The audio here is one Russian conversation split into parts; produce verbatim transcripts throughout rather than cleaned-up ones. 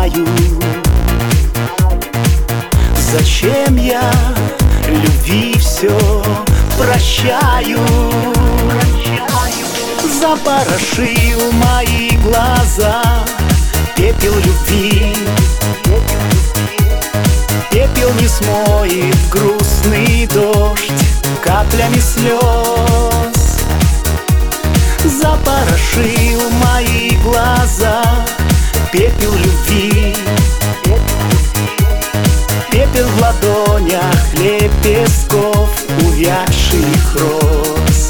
знаю, зачем я любви все прощаю. Запорошил мои глаза пепел любви. Пепел не смоет грустный дождь каплями слез. Запорошил мои глаза пепел любви. Пепел в ладонях лепестков увядших роз.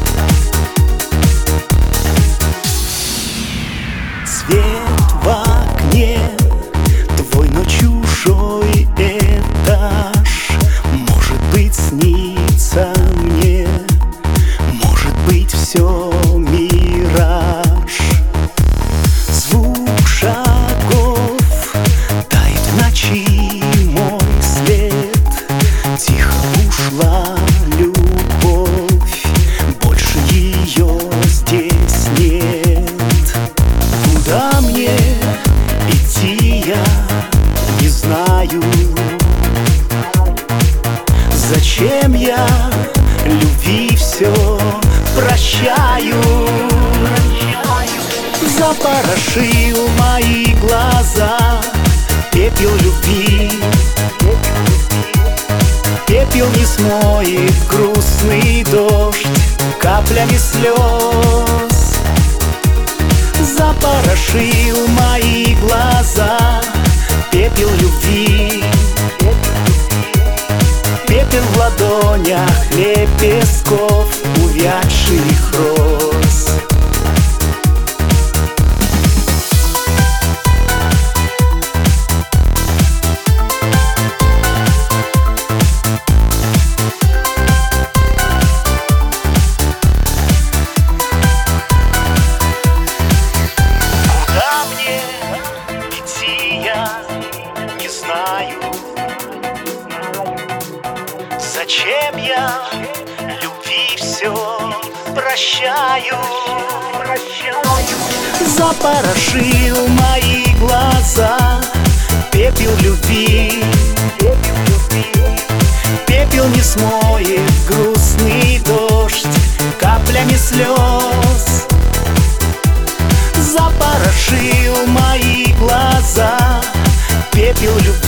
Свет в окне твой, но чужой этаж. Может быть, снится мне, может быть, все мираж. Звук шагов тает в ночи мой след. Тихо ушла любовь, больше ее здесь нет. Куда мне идти, я не знаю, зачем я любви все прощаю. Запорошил мои глаза пепел любви. Пепел не смоет грустный дождь каплями слез. Запорошил мои глаза пепел любви. Пепел в ладонях лепестков увядших роз. Не знаю, зачем я любви все прощаю. Запорошил мои глаза пепел любви. Пепел не смоет грустный дождь каплями слез. Запорошил мои глаза пепел любви.